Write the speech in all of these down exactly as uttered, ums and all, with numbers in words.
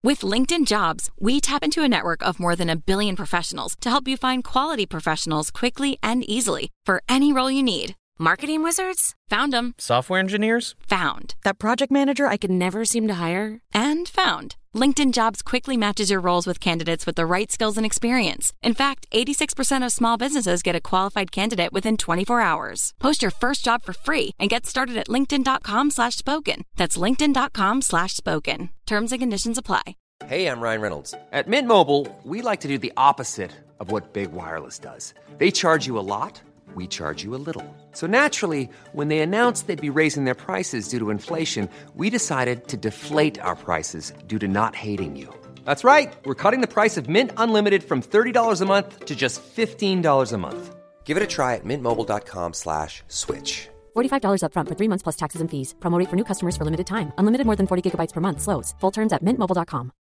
With LinkedIn Jobs, we tap into a network of more than a billion professionals to help you find quality professionals quickly and easily for any role you need. Marketing wizards? Found them. Software engineers? Found. That project manager I could never seem to hire? And found. LinkedIn Jobs quickly matches your roles with candidates with the right skills and experience. In fact, eighty-six percent of small businesses get a qualified candidate within twenty-four hours. Post your first job for free and get started at linkedin.com slash spoken. That's linkedin.com slash spoken. Terms and conditions apply. Hey, I'm Ryan Reynolds. At Mint Mobile, we like to do the opposite of what Big Wireless does. They charge you a lot. We charge you a little. So naturally, when they announced they'd be raising their prices due to inflation, we decided to deflate our prices due to not hating you. That's right. We're cutting the price of Mint Unlimited from thirty dollars a month to just fifteen dollars a month. Give it a try at mintmobile.com slash switch. forty-five dollars up front for three months plus taxes and fees. Promo rate for new customers for limited time. Unlimited more than forty gigabytes per month. Slows full terms at mint mobile dot com.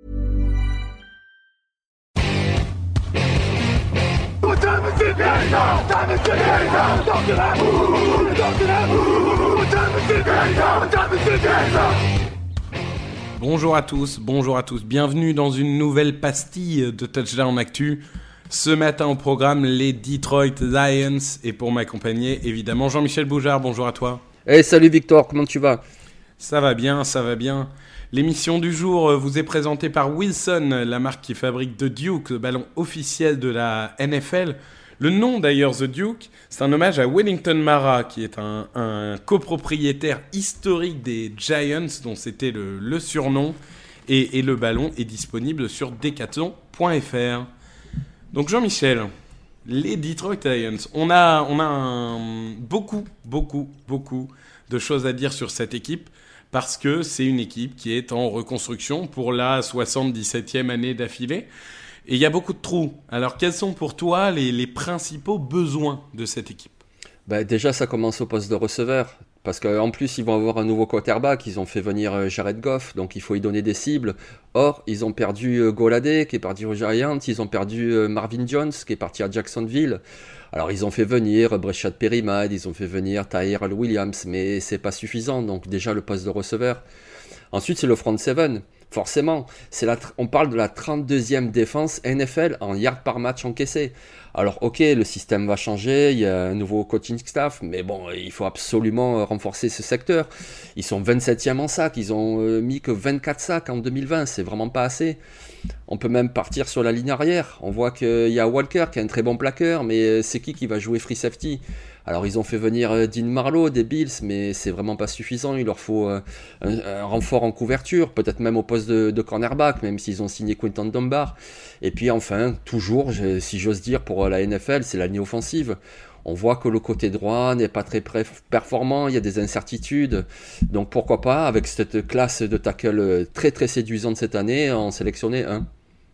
Bonjour à tous, bonjour à tous. Bienvenue dans une nouvelle pastille de Touchdown Actu. Ce matin au programme, les Detroit Lions. Et pour m'accompagner, évidemment, Jean-Michel Boujard. Bonjour à toi. Hey, salut Victor, comment tu vas ? Ça va bien, ça va bien. L'émission du jour vous est présentée par Wilson, la marque qui fabrique The Duke, le ballon officiel de la N F L. Le nom d'ailleurs, The Duke, c'est un hommage à Wellington Mara, qui est un, un copropriétaire historique des Giants, dont c'était le, le surnom. Et, et le ballon est disponible sur decathlon point f r. Donc Jean-Michel, les Detroit Lions, on a, on a un, beaucoup, beaucoup, beaucoup de choses à dire sur cette équipe, parce que c'est une équipe qui est en reconstruction pour la soixante-dix-septième année d'affilée. Et il y a beaucoup de trous. Alors, quels sont pour toi les, les principaux besoins de cette équipe ? Bah, déjà, ça commence au poste de receveur. Parce qu'en plus, ils vont avoir un nouveau quarterback. Ils ont fait venir Jared Goff, donc il faut y donner des cibles. Or, ils ont perdu Golladay, qui est parti aux Giants. Ils ont perdu Marvin Jones, qui est parti à Jacksonville. Alors, ils ont fait venir Breshad Perriman, ils ont fait venir Tyrell Williams, mais c'est pas suffisant. Donc, déjà, le poste de receveur. Ensuite, c'est le front seven. Forcément, c'est la, on parle de la trente-deuxième défense N F L en yards par match encaissé. Alors ok, le système va changer, il y a un nouveau coaching staff, mais bon, il faut absolument renforcer ce secteur. Ils sont vingt-septième en sacs, ils ont mis que vingt-quatre sacs en deux mille vingt, c'est vraiment pas assez. On peut même partir sur la ligne arrière. On voit qu'il y a Walker qui est un très bon plaqueur, mais c'est qui qui va jouer free safety ? Alors ils ont fait venir Dean Marlowe des Bills, mais c'est vraiment pas suffisant. Il leur faut un, un renfort en couverture, peut-être même au poste de, de cornerback, même s'ils ont signé Quinton Dunbar. Et puis enfin, toujours, je, si j'ose dire, pour la N F L, c'est la ligne offensive. On voit que le côté droit n'est pas très performant, il y a des incertitudes. Donc pourquoi pas, avec cette classe de tackle très très séduisante cette année, en sélectionner un.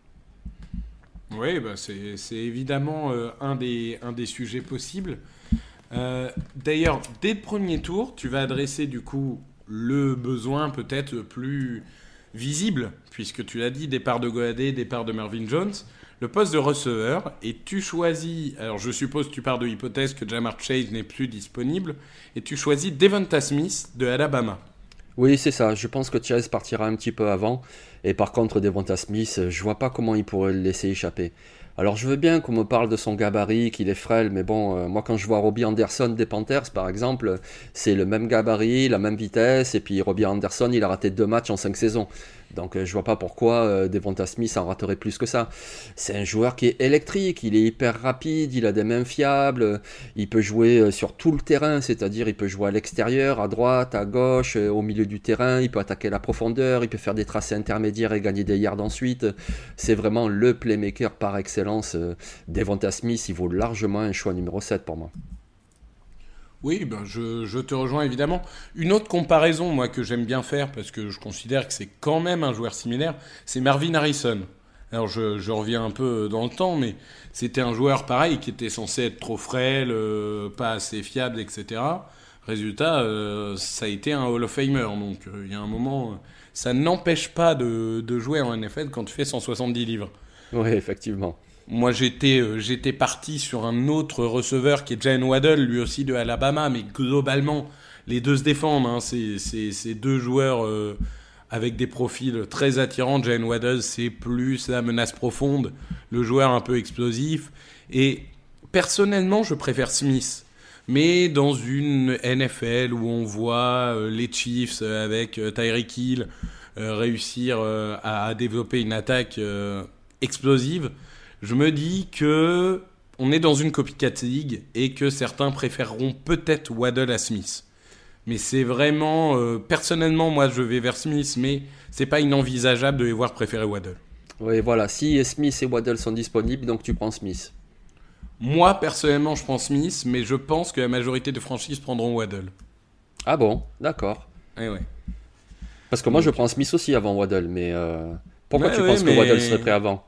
Oui, bah c'est, c'est évidemment euh, un, des, un des sujets possibles. Euh, d'ailleurs, dès le premier tour, tu vas adresser du coup le besoin peut-être le plus visible, puisque tu l'as dit, départ de Golladay, départ de Marvin Jones, le poste de receveur, et tu choisis, alors je suppose que tu pars de l'hypothèse que Ja'Marr Chase n'est plus disponible, et tu choisis Devonta Smith de Alabama. Oui, c'est ça, je pense que Chase partira un petit peu avant, et par contre Devonta Smith, je vois pas comment il pourrait le laisser échapper. Alors je veux bien qu'on me parle de son gabarit, qu'il est frêle, mais bon, euh, moi quand je vois Robbie Anderson des Panthers par exemple, c'est le même gabarit, la même vitesse, et puis Robbie Anderson il a raté deux matchs en cinq saisons. Donc euh, je vois pas pourquoi euh, Devonta Smith en raterait plus que ça. C'est un joueur qui est électrique, il est hyper rapide, il a des mains fiables, il peut jouer euh, sur tout le terrain, c'est-à-dire il peut jouer à l'extérieur, à droite, à gauche, euh, au milieu du terrain, il peut attaquer la profondeur, il peut faire des tracés intermédiaires et gagner des yards ensuite. C'est vraiment le playmaker par excellence. Euh, Devonta Smith, il vaut largement un choix numéro sept pour moi. Oui, ben je, je te rejoins évidemment. Une autre comparaison, moi, que j'aime bien faire, parce que je considère que c'est quand même un joueur similaire, c'est Marvin Harrison. Alors, je, je reviens un peu dans le temps, mais c'était un joueur pareil qui était censé être trop frêle, euh, pas assez fiable, et cetera. Résultat, euh, ça a été un Hall of Famer. Donc, il euh, y a un moment, ça n'empêche pas de, de jouer en N F L quand tu fais cent soixante-dix livres. Oui, effectivement. Moi, j'étais, euh, j'étais parti sur un autre receveur qui est Jalen Waddle, lui aussi de Alabama, mais globalement, les deux se défendent. Hein. C'est, c'est, c'est deux joueurs euh, avec des profils très attirants. Jalen Waddle, c'est plus la menace profonde, le joueur un peu explosif. Et personnellement, je préfère Smith. Mais dans une N F L où on voit euh, les Chiefs euh, avec euh, Tyreek Hill euh, réussir euh, à, à développer une attaque euh, explosive, je me dis que on est dans une copycat league et que certains préféreront peut-être Waddle à Smith. Mais c'est vraiment... Euh, personnellement, moi, je vais vers Smith, mais c'est pas inenvisageable de les voir préférer Waddle. Oui, voilà. Si Smith et Waddle sont disponibles, donc tu prends Smith. Moi, personnellement, je prends Smith, mais je pense que la majorité de franchises prendront Waddle. Ah bon, d'accord. Eh ouais. Parce que moi, je prends Smith aussi avant Waddle, mais euh, pourquoi ouais, tu ouais, penses mais... que Waddle serait prêt avant?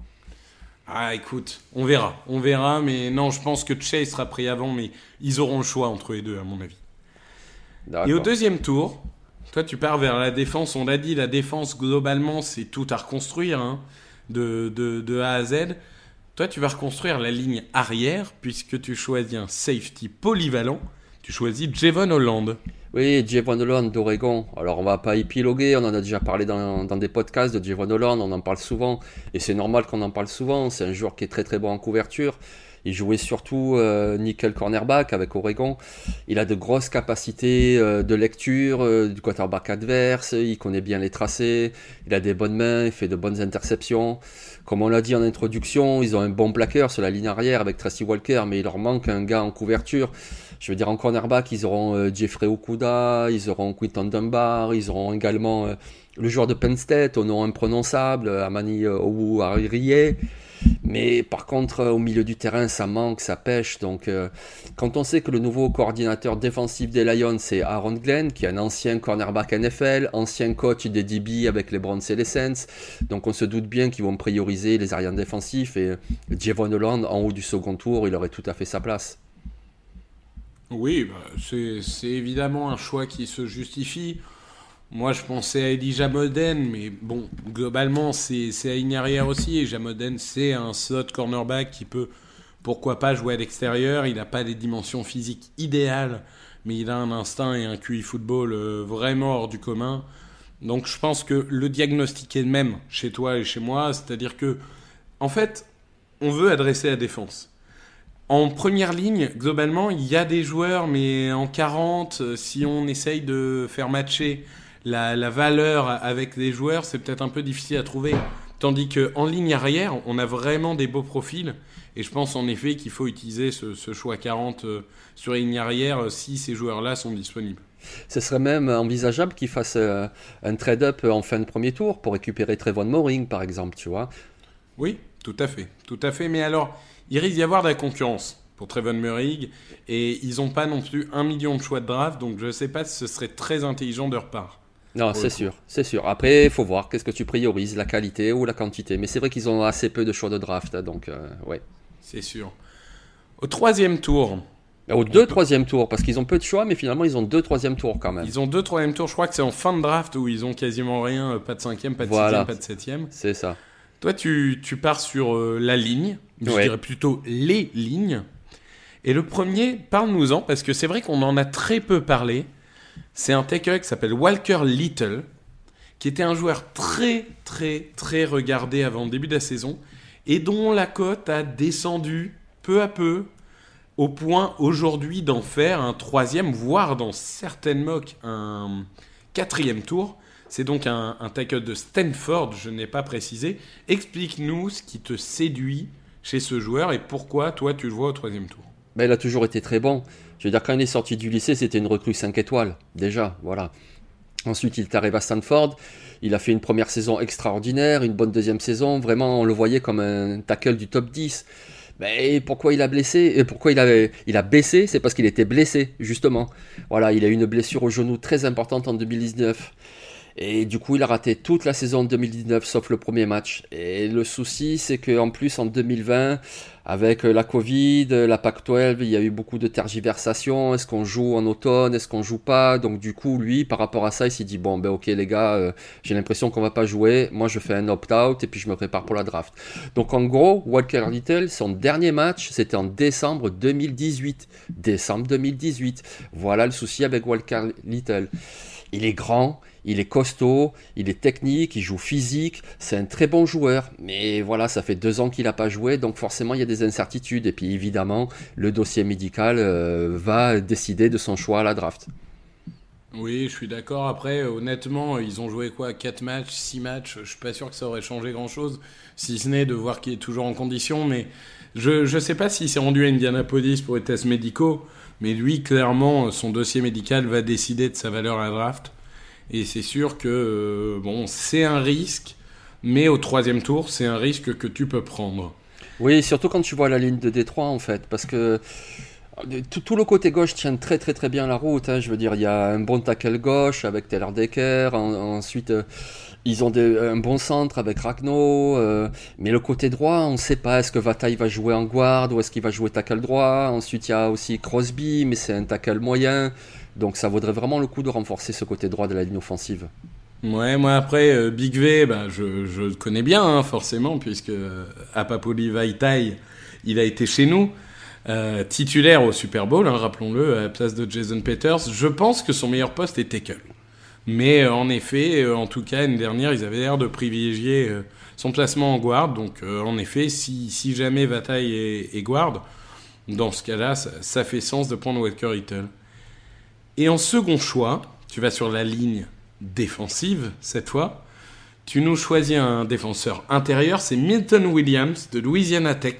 Ah, écoute, on verra, on verra, mais non, je pense que Chase sera pris avant, mais ils auront le choix entre les deux, à mon avis. D'accord. Et au deuxième tour, toi, tu pars vers la défense. On l'a dit, la défense, globalement, c'est tout à reconstruire, hein, de, de, de A à Z. Toi, tu vas reconstruire la ligne arrière puisque tu choisis un safety polyvalent. Tu choisis Javon Holland. Oui, Javon Holland d'Oregon. Alors, on va pas épiloguer. On en a déjà parlé dans, dans des podcasts de Javon Holland. On en parle souvent. Et c'est normal qu'on en parle souvent. C'est un joueur qui est très très bon en couverture. Il jouait surtout euh, nickel cornerback avec Oregon. Il a de grosses capacités euh, de lecture euh, du quarterback adverse. Il connaît bien les tracés. Il a des bonnes mains. Il fait de bonnes interceptions. Comme on l'a dit en introduction, ils ont un bon plaqueur sur la ligne arrière avec Tracy Walker, mais il leur manque un gars en couverture. Je veux dire, en cornerback, ils auront euh, Jeffrey Okudah, ils auront Quinton Dunbar, ils auront également euh, le joueur de Penn State au nom imprononçable, Amani euh, Owu-Ariye. Mais par contre, euh, au milieu du terrain, ça manque, ça pêche. Donc, euh, quand on sait que le nouveau coordinateur défensif des Lions, c'est Aaron Glenn, qui est un ancien cornerback N F L, ancien coach des D B avec les Browns et les Saints, donc on se doute bien qu'ils vont prioriser les arrières défensifs. Et Javon Holland, en haut du second tour, il aurait tout à fait sa place. Oui, bah, c'est, c'est évidemment un choix qui se justifie. Moi, je pensais à Elijah Molden, mais bon, globalement, c'est, c'est à ligne arrière aussi. Elijah Molden, c'est un slot cornerback qui peut, pourquoi pas, jouer à l'extérieur. Il n'a pas des dimensions physiques idéales, mais il a un instinct et un Q I football euh, vraiment hors du commun. Donc, je pense que le diagnostic est le même chez toi et chez moi. C'est-à-dire que, en fait, on veut adresser la défense. En première ligne, globalement, il y a des joueurs, mais en quarante, si on essaye de faire matcher La, la valeur avec les joueurs, c'est peut-être un peu difficile à trouver. Tandis qu'en ligne arrière, on a vraiment des beaux profils. Et je pense en effet qu'il faut utiliser ce, ce choix quarante euh, sur les lignes arrière euh, si ces joueurs-là sont disponibles. Ce serait même envisageable qu'ils fassent euh, un trade-up en fin de premier tour pour récupérer Trevon Moehrig, par exemple, tu vois. Oui, tout à fait. Tout à fait. Mais alors, il risque d'y avoir de la concurrence pour Trevon Moehrig. Et ils n'ont pas non plus un million de choix de draft. Donc je ne sais pas si ce serait très intelligent de leur part. Non, c'est sûr, c'est sûr. Après, il faut voir qu'est-ce que tu priorises, la qualité ou la quantité. Mais c'est vrai qu'ils ont assez peu de choix de draft, donc euh, ouais. C'est sûr. Au troisième tour. Au deux, troisième tour, parce qu'ils ont peu de choix, mais finalement ils ont deux troisième tours quand même. Ils ont deux troisième tours, je crois que c'est en fin de draft où ils ont quasiment rien, pas de cinquième, pas de voilà. sixième, pas de septième. C'est ça. Toi, tu, tu pars sur euh, la ligne, je ouais. dirais plutôt les lignes. Et le premier, parle-nous-en, parce que c'est vrai qu'on en a très peu parlé. C'est un tackle qui s'appelle Walker Little, qui était un joueur très, très, très regardé avant le début de la saison, et dont la cote a descendu peu à peu, au point aujourd'hui d'en faire un troisième, voire dans certaines mocks un quatrième tour. C'est donc un, un tackle de Stanford, je n'ai pas précisé. Explique-nous ce qui te séduit chez ce joueur et pourquoi toi tu le vois au troisième tour. Ben, il a toujours été très bon. Je veux dire, quand il est sorti du lycée, c'était une recrue cinq étoiles, déjà, voilà. Ensuite, il est arrivé à Stanford. Il a fait une première saison extraordinaire, une bonne deuxième saison. Vraiment, on le voyait comme un tackle du top dix. Mais pourquoi il a blessé et pourquoi il a, il a baissé? C'est parce qu'il était blessé, justement. Voilà, il a eu une blessure au genou très importante en deux mille dix-neuf. Et du coup, il a raté toute la saison deux mille dix-neuf, sauf le premier match. Et le souci, c'est qu'en plus, en deux mille vingt, avec la Covid, la Pac douze, il y a eu beaucoup de tergiversations. Est-ce qu'on joue en automne? Est-ce qu'on joue pas? Donc du coup, lui, par rapport à ça, il s'est dit, bon, ben ok les gars, euh, j'ai l'impression qu'on va pas jouer. Moi, je fais un opt-out et puis je me prépare pour la draft. Donc en gros, Walker Little, son dernier match, c'était en décembre deux mille dix-huit. Décembre deux mille dix-huit. Voilà le souci avec Walker Little. Il est grand, il est costaud, il est technique, il joue physique, c'est un très bon joueur. Mais voilà, ça fait deux ans qu'il n'a pas joué, donc forcément il y a des incertitudes. Et puis évidemment, le dossier médical euh, va décider de son choix à la draft. Oui, je suis d'accord. Après, honnêtement, ils ont joué quoi, quatre matchs, six matchs. Je suis pas sûr que ça aurait changé grand-chose, si ce n'est de voir qu'il est toujours en condition. Mais je je sais pas s'il s'est rendu à Indianapolis pour les tests médicaux, mais lui, clairement, son dossier médical va décider de sa valeur à la draft. Et c'est sûr que euh, bon, c'est un risque, mais au troisième tour, c'est un risque que tu peux prendre. Oui, surtout quand tu vois la ligne de Détroit, en fait, parce que Tout, tout le côté gauche tient très très très bien la route, hein. Je veux dire, il y a un bon tackle gauche avec Taylor Decker, en, ensuite euh, ils ont des, un bon centre avec Ragno, euh, mais le côté droit, on ne sait pas, est-ce que Vataï va jouer en guard ou est-ce qu'il va jouer tackle droit. Ensuite il y a aussi Crosby, mais c'est un tackle moyen, donc ça vaudrait vraiment le coup de renforcer ce côté droit de la ligne offensive. Ouais, moi après, euh, Big V, bah, je, je le connais bien, hein, forcément, puisque euh, Apapoli Vaitai, il a été chez nous. Euh, titulaire au Super Bowl, hein, rappelons-le, à la place de Jason Peters. Je pense que son meilleur poste est tackle. Mais euh, en effet, euh, en tout cas, l'année dernière, ils avaient l'air de privilégier euh, son placement en guard. Donc, euh, en effet, si, si jamais Vataï est, est guard, dans ce cas-là, ça, ça fait sens de prendre Walker Little. Et en second choix, tu vas sur la ligne défensive, cette fois. Tu nous choisis un défenseur intérieur, c'est Milton Williams de Louisiana Tech.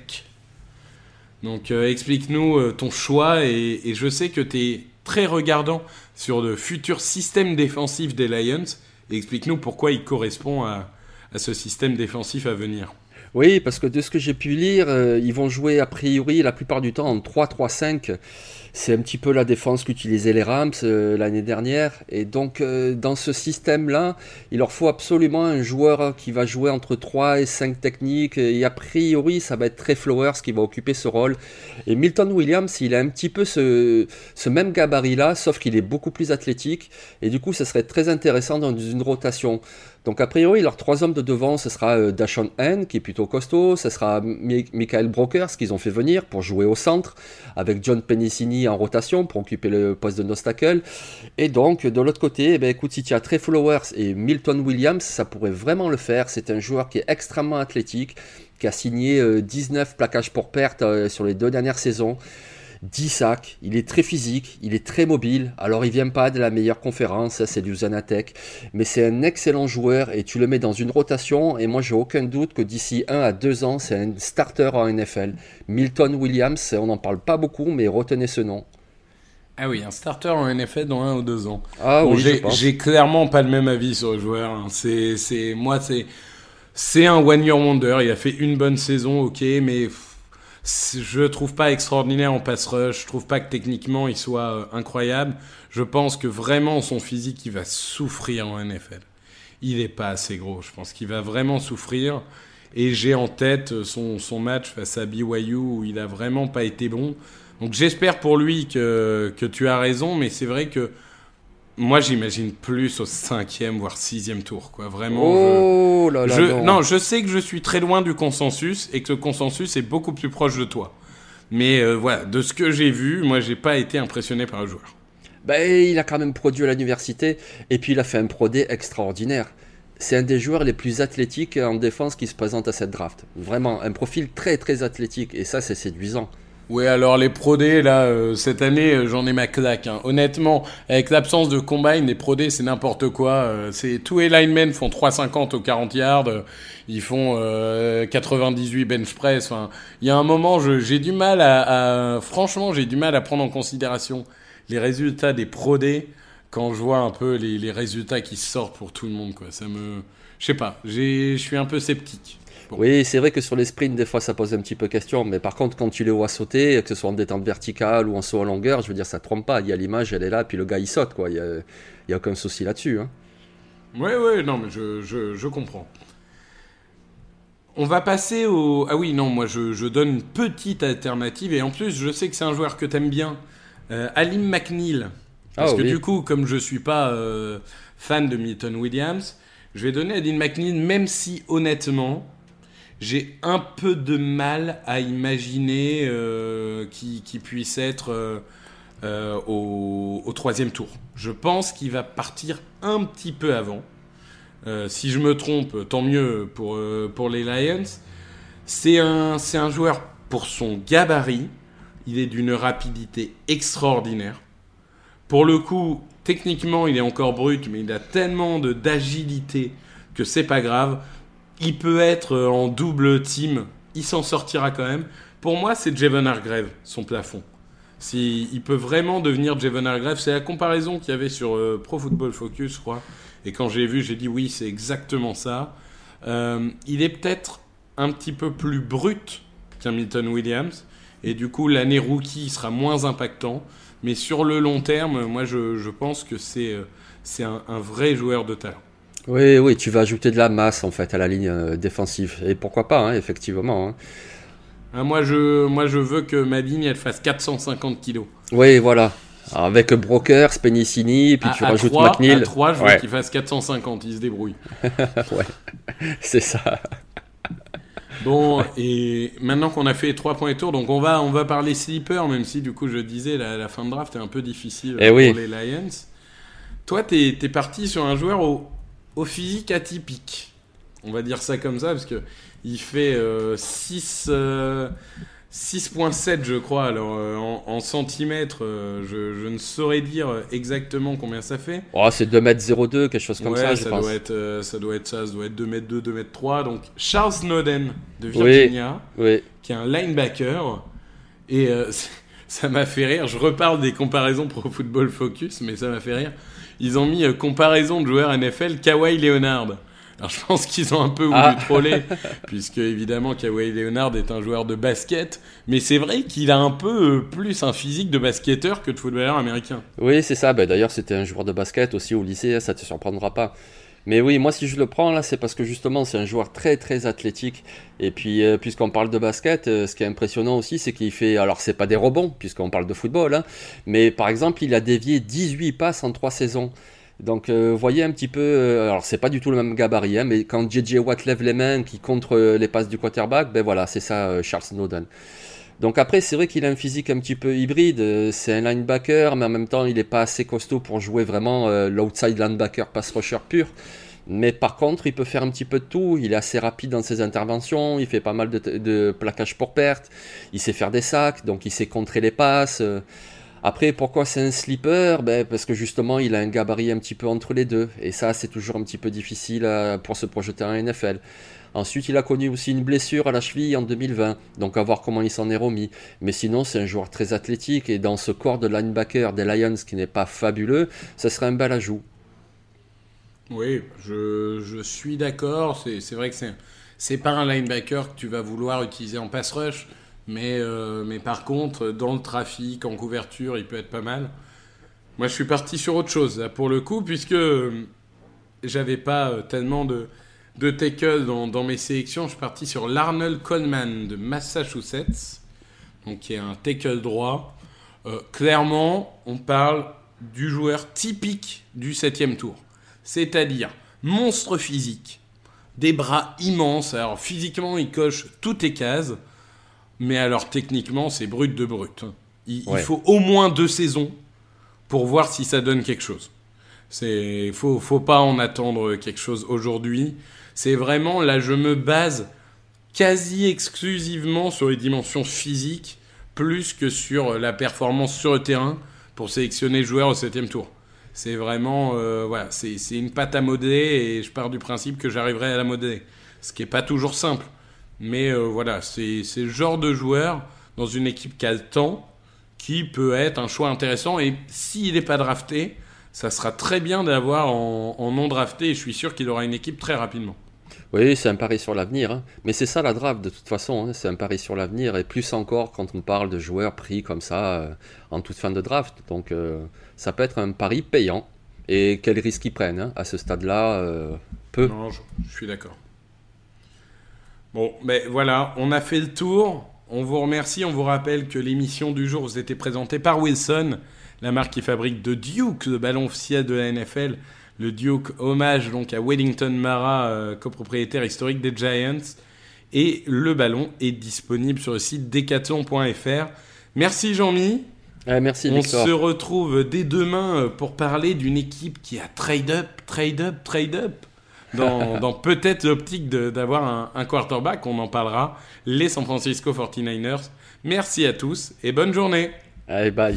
Donc euh, explique-nous euh, ton choix et, et je sais que tu es très regardant sur le futur système défensif des Lions et explique-nous pourquoi il correspond à, à ce système défensif à venir. Oui, parce que de ce que j'ai pu lire, euh, ils vont jouer a priori la plupart du temps en trois trois cinq. C'est un petit peu la défense qu'utilisaient les Rams euh, l'année dernière. Et donc, euh, dans ce système-là, il leur faut absolument un joueur qui va jouer entre trois et cinq techniques. Et a priori, ça va être Trey Flowers qui va occuper ce rôle. Et Milton Williams, il a un petit peu ce, ce même gabarit-là, sauf qu'il est beaucoup plus athlétique. Et du coup, ça serait très intéressant dans une rotation. Donc a priori, leurs trois hommes de devant, ce sera euh, Dashon Henn, qui est plutôt costaud, ce sera Mi- Michael Brokers, qu'ils ont fait venir pour jouer au centre, avec John Penicini en rotation pour occuper le poste de nose tackle. Et donc, de l'autre côté, eh ben, écoute, si tu as Trey Flowers et Milton Williams, ça pourrait vraiment le faire. C'est un joueur qui est extrêmement athlétique, qui a signé euh, dix-neuf plaquages pour perte euh, sur les deux dernières saisons. dix sacs, il est très physique, il est très mobile. Alors il vient pas de la meilleure conférence, c'est Louisiana Tech, mais c'est un excellent joueur et tu le mets dans une rotation et moi j'ai aucun doute que d'ici un à deux ans c'est un starter en N F L. Milton Williams, on n'en parle pas beaucoup mais retenez ce nom. Ah oui, un starter en N F L dans un ou deux ans. Ah bon, oui, j'ai, je pense. j'ai clairement pas le même avis sur le joueur. Hein. C'est, c'est, moi, c'est, c'est un one year wonder. Il a fait une bonne saison, ok, mais je trouve pas extraordinaire en pass rush. Je trouve pas que techniquement il soit euh, incroyable. Je pense que vraiment son physique il va souffrir en N F L. Il est pas assez gros. Je pense qu'il va vraiment souffrir. Et j'ai en tête son, son match face à B Y U où il a vraiment pas été bon. Donc j'espère pour lui que, que tu as raison, mais c'est vrai que moi j'imagine plus au cinquième voire sixième tour, quoi. Vraiment. Oh je, là là. je, non. non, je sais que je suis très loin du consensus et que le consensus est beaucoup plus proche de toi. Mais euh, voilà, de ce que j'ai vu, moi j'ai pas été impressionné par le joueur. Ben, il a quand même produit à l'université et puis il a fait un Pro D extraordinaire. C'est un des joueurs les plus athlétiques en défense qui se présente à cette draft. Vraiment, un profil très très athlétique et ça c'est séduisant. Oui, alors les Pro D, là, euh, cette année, euh, j'en ai ma claque. Hein. Honnêtement, avec l'absence de combine, les Pro D, c'est n'importe quoi. Euh, c'est, tous les linemen font trois cinquante aux quarante yards. Euh, ils font euh, quatre-vingt-dix-huit bench press. Enfin, il y a un moment, je, j'ai du mal à, à... Franchement, j'ai du mal à prendre en considération les résultats des Pro D quand je vois un peu les, les résultats qui sortent pour tout le monde, quoi. Ça me... Je sais pas, j'ai, je suis un peu sceptique. Bon. Oui, c'est vrai que sur les sprints, des fois, ça pose un petit peu question. Mais par contre, quand tu les vois sauter, que ce soit en détente verticale ou en saut en longueur, je veux dire, ça trompe pas. Il y a l'image, elle est là, puis le gars, il saute, quoi. Il y a, il y a aucun souci là-dessus. Hein. Oui, oui, non, mais je, je, je comprends. On va passer au... Ah oui, non, moi, je, je donne une petite alternative. Et en plus, je sais que c'est un joueur que t'aimes bien. Euh, Alim McNeill. Parce ah, que oui. du coup, comme je suis pas euh, fan de Milton Williams, je vais donner Alim McNeill, même si, honnêtement... J'ai un peu de mal à imaginer euh, qu'il, qu'il puisse être euh, euh, au, au troisième tour. Je pense qu'il va partir un petit peu avant. Euh, si je me trompe, tant mieux pour, euh, pour les Lions. C'est un, c'est un joueur, pour son gabarit, il est d'une rapidité extraordinaire. Pour le coup, techniquement, il est encore brut, mais il a tellement de, d'agilité que c'est pas grave. Il peut être en double team, il s'en sortira quand même. Pour moi, c'est Javon Hargrave, son plafond. Si, il peut vraiment devenir Javon Hargrave. C'est la comparaison qu'il y avait sur euh, Pro Football Focus, je crois. Et quand j'ai vu, j'ai dit oui, c'est exactement ça. Euh, il est peut-être un petit peu plus brut qu'Hamilton Williams. Et du coup, l'année rookie sera moins impactant. Mais sur le long terme, moi, je, je pense que c'est, euh, c'est un, un vrai joueur de talent. Oui, oui, tu vas ajouter de la masse, en fait, à la ligne euh, défensive. Et pourquoi pas, hein, effectivement. Hein. Ah, moi, je, moi, je veux que ma ligne, elle fasse quatre cent cinquante kilos. Oui, voilà. Alors, avec Broker, Spenicini, puis à, tu à rajoutes trois, McNeil. À trois, je ouais. veux qu'il fasse quatre cent cinquante, il se débrouille. Ouais, c'est ça. Bon, et maintenant qu'on a fait les trois points et tours, donc on va, on va parler sleeper, même si du coup je disais la, la fin de draft est un peu difficile eh pour oui. les Lions. Toi, t'es, t'es parti sur un joueur au, au physique atypique. On va dire ça comme ça, parce que il fait euh, six, euh, six virgule sept, je crois. Alors, euh, en, en centimètres, euh, je, je ne saurais dire exactement combien ça fait. Oh, c'est deux mètres zéro deux, quelque chose comme ouais, ça, je ça pense. doit être, euh, ça doit être ça, ça doit être deux mètres deux, deux mètres trois. Donc, Charles Snowden de Virginia, oui, oui. qui est un linebacker. Et euh, ça m'a fait rire. Je reparle des comparaisons Pro Football Focus, mais ça m'a fait rire. Ils ont mis euh, comparaison de joueurs N F L Kawhi Leonard. Alors je pense qu'ils ont un peu voulu ah. troller, puisque évidemment Kawhi Leonard est un joueur de basket, mais c'est vrai qu'il a un peu plus un physique de basketteur que de footballeur américain. Oui, c'est ça. Ben, d'ailleurs, c'était un joueur de basket aussi au lycée, ça te surprendra pas. Mais oui, moi si je le prends là, c'est parce que justement c'est un joueur très très athlétique. Et puis euh, puisqu'on parle de basket, euh, ce qui est impressionnant aussi, c'est qu'il fait, alors c'est pas des rebonds puisqu'on parle de football, hein, mais par exemple il a dévié dix-huit passes en trois saisons. Donc vous euh, voyez un petit peu, euh, alors c'est pas du tout le même gabarit, hein, mais quand J J Watt lève les mains, qui contre euh, les passes du quarterback, ben voilà, c'est ça euh, Charles Snowden. Donc après c'est vrai qu'il a un physique un petit peu hybride, euh, c'est un linebacker, mais en même temps il n'est pas assez costaud pour jouer vraiment euh, l'outside linebacker pass rusher pur. Mais par contre il peut faire un petit peu de tout, il est assez rapide dans ses interventions, il fait pas mal de, t- de plaquages pour perte, il sait faire des sacs, donc il sait contrer les passes. euh, Après, pourquoi c'est un sleeper ? Ben, parce que justement, il a un gabarit un petit peu entre les deux. Et ça, c'est toujours un petit peu difficile à, pour se projeter en N F L. Ensuite, il a connu aussi une blessure à la cheville en deux mille vingt. Donc, à voir comment il s'en est remis. Mais sinon, c'est un joueur très athlétique. Et dans ce corps de linebacker des Lions qui n'est pas fabuleux, ça serait un bel ajout. Oui, je, je suis d'accord. C'est, c'est vrai que c'est, c'est pas un linebacker que tu vas vouloir utiliser en pass rush. Mais, euh, mais par contre, dans le trafic, en couverture, il peut être pas mal. Moi, je suis parti sur autre chose, là, pour le coup, puisque euh, j'avais pas euh, tellement de, de tackle dans, dans mes sélections. Je suis parti sur l'Arnold Coleman de Massachusetts, donc, qui est un tackle droit. Euh, clairement, on parle du joueur typique du septième tour. C'est-à-dire monstre physique, des bras immenses. Alors, physiquement, il coche toutes les cases. Mais alors, techniquement, c'est brut de brut. Il, ouais. il faut au moins deux saisons pour voir si ça donne quelque chose. Il ne faut, faut pas en attendre quelque chose aujourd'hui. C'est vraiment, là, je me base quasi exclusivement sur les dimensions physiques, plus que sur la performance sur le terrain pour sélectionner le joueur au septième tour. C'est vraiment, euh, voilà, c'est, c'est une pâte à modeler et je pars du principe que j'arriverai à la modeler. Ce qui n'est pas toujours simple. Mais euh, voilà, c'est, c'est le genre de joueur dans une équipe qui a le temps qui peut être un choix intéressant. Et s'il n'est pas drafté, ça sera très bien d'avoir en, en non drafté. Et je suis sûr qu'il aura une équipe très rapidement. Oui, c'est un pari sur l'avenir. Hein. Mais c'est ça la draft de toute façon. Hein. C'est un pari sur l'avenir. Et plus encore quand on parle de joueurs pris comme ça euh, en toute fin de draft. Donc euh, ça peut être un pari payant. Et quel risque ils prennent hein, à ce stade-là euh, peu. Non, je, je suis d'accord. Bon, ben voilà, on a fait le tour. On vous remercie. On vous rappelle que l'émission du jour vous était présentée par Wilson, la marque qui fabrique de Duke, le ballon officiel de la N F L. Le Duke, hommage donc à Wellington Mara, euh, copropriétaire historique des Giants. Et le ballon est disponible sur le site decathlon point f r. Merci Jean-Mi. Ouais, merci On Victor. se retrouve dès demain pour parler d'une équipe qui a trade up, trade up, trade up. Dans, dans peut-être l'optique de, d'avoir un, un quarterback, on en parlera. Les San Francisco forty-niners. Merci à tous et bonne journée. Allez, bye.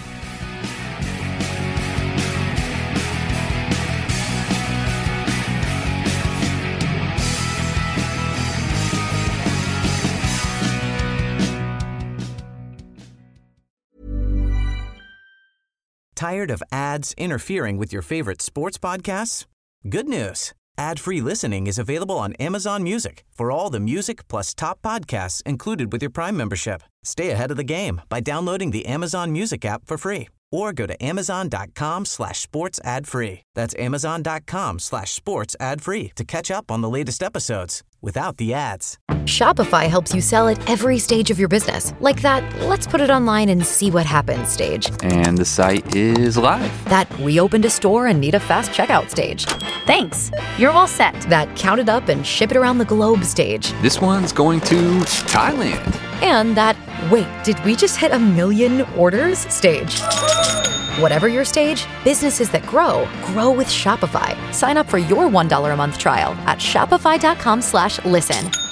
Tired of ads interfering with your favorite sports podcasts? Good news. Ad-free listening is available on Amazon Music for all the music plus top podcasts included with your Prime membership. Stay ahead of the game by downloading the Amazon Music app for free or go to amazon.com slash sports ad free. That's amazon.com slash sports ad free to catch up on the latest episodes without the ads. Shopify helps you sell at every stage of your business. Like that, let's put it online and see what happens stage. And the site is live. That we opened a store and need a fast checkout stage. Thanks. You're all set. That count it up and ship it around the globe stage. This one's going to Thailand. And that, wait, did we just hit a million orders stage? Whatever your stage, businesses that grow, grow with Shopify. Sign up for your one dollar a month trial at shopify.com slash listen.